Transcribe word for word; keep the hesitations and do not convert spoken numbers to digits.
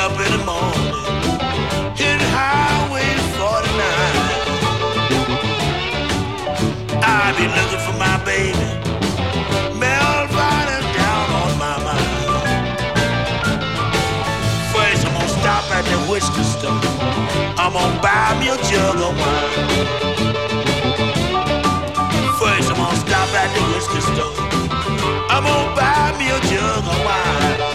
up in the morning, hitting Highway forty-nine. I be looking for my baby, Melvin is down on my mind. First I'm gonna stop at the whiskey store, I'm gonna buy me a jug of wine. First I'm gonna stop at the whiskey store, I'm gonna buy me a jug of wine.